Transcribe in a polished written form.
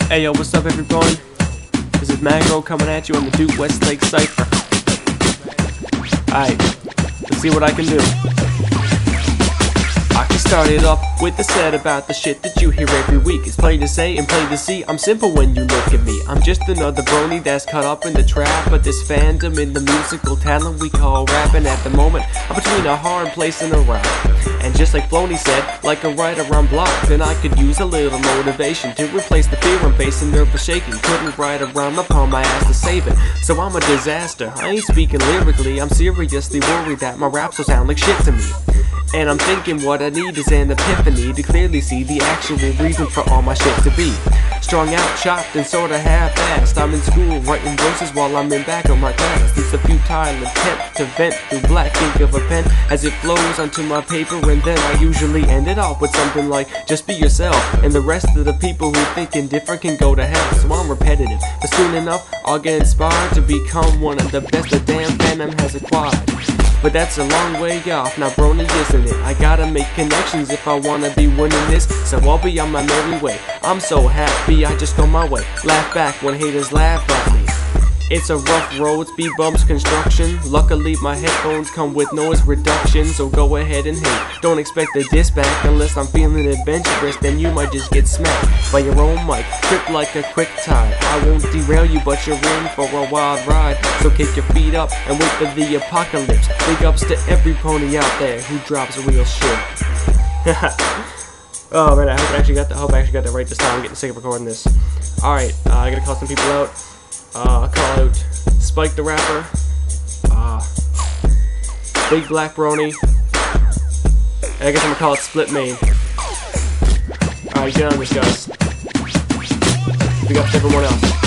Hey yo, what's up everyone? This is Magro coming at you on the Duke Westlake Cypher. Alright, let's see what I can do. I can start it off with the set about the shit that you hear every week. It's plain to say and plain to see, I'm simple when you look at me. I'm just another brony that's caught up in the trap of this fandom in the musical talent we call rapping. At the moment, I'm between a hard place and a rock. And just like Floney said, like a writer I'm blocked, and I could use a little motivation to replace the fear I'm facing, nervous shaking. Couldn't write a rhyme upon my ass to save it, so I'm a disaster. I ain't speaking lyrically, I'm seriously worried that my raps will sound like shit to me. And I'm thinking what I need is an epiphany to clearly see the actual reason for all my shit to be. Strung out, chopped, and sorta half-assed. I'm in school writing verses while I'm in back of my class. It's a futile attempt to vent through black ink of a pen as it flows onto my paper, and then I usually end it off with something like, just be yourself, and the rest of the people who thinking different can go to hell. So I'm repetitive, but soon enough I'll get inspired to become one of the best the damn fandom has acquired. But that's a long way off, now brony isn't it? I gotta make connections if I wanna be winning this, so I'll be on my merry way. I'm so happy I just go my way, laugh back when haters laugh at me. It's a rough road, speed bumps, construction. Luckily my headphones come with noise reduction, so go ahead and hate. Don't expect a diss back unless I'm feeling adventurous, then you might just get smacked by your own mic, trip like a quick tide. I won't derail you, but you're in for a wild ride, so kick your feet up and wait for the apocalypse. Big ups to every pony out there who drops real shit. Oh man, I hope I actually got that right this time. I'm getting sick of recording this. Alright, I gotta call some people out. Call out Spike the Rapper, Big Black Brony, and I guess I'm gonna call it Split Main. Alright, get on this, guys. Big up to everyone else.